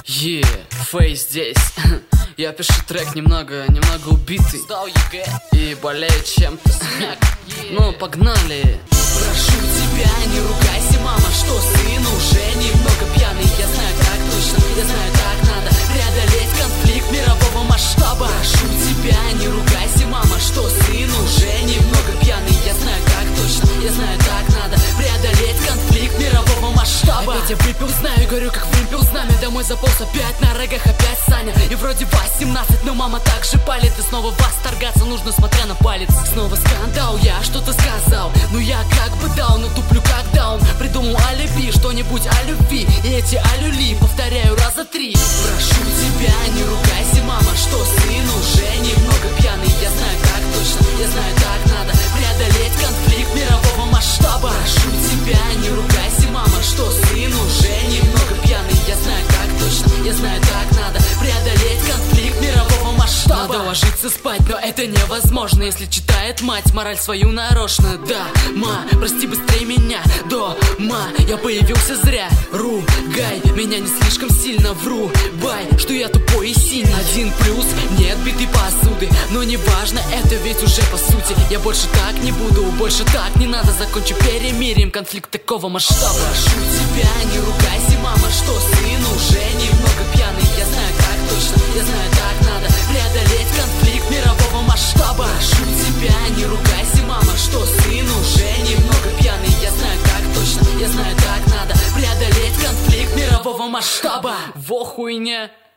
Фейс здесь. Я пишу трек немного убитый. Сдал ЕГЭ и болею чем-то. Ну, погнали. Прошу тебя, не ругайся, мама, что сын уже немного пьяный. Я знаю так точно, я знаю так надо преодолеть конфликт мирового масштаба. Прошу тебя, не ругайся, мама, что сын уже немного пьяный. Я знаю так точно, я знаю так надо преодолеть конфликт мирового масштаба. Опять я выпил, знаю, горю как вымпел знамя. Домой заполз опять, на регах опять Саня. И вроде 18, но мама так же палит. И снова восторгаться нужно, смотря на палец. Снова скандал, я что-то сказал, но я как бы дал, но туплю как даун. Придумал алиби, что-нибудь о любви. И эти алюли повторяю раза 3. Прошу тебя, не ругайся, мама, что сын уже немного пьяный. Я знаю так точно, я знаю так надо преодолеть конфликт мирового масштаба. Прошу тебя, не ругайся, мама, что сын уже немного пьяный. Я знаю так точно, я знаю так надо преодолеть конфликт мирового масштаба. Надо ложиться спать, но это невозможно, если читает мать мораль свою нарочно. Да, ма, прости быстрее меня, дома я появился зря. Ругай меня не слишком сильно, врубай, что я тупой и синий. 1 плюс, нет битой посуды, но не важно, это ведь уже по сути. Я больше так не буду, больше так не надо. Закончу перемирием конфликт такого масштаба. Прошу тебя, не ругайся, мама, что сын уже немного пьяный. Я знаю так точно, я знаю так надо преодолеть конфликт мирового масштаба. Прошу тебя, не ругайся, мама, что сын уже немного пьяный. Я знаю так точно, я знаю так надо преодолеть конфликт мирового масштаба. Во хуйня.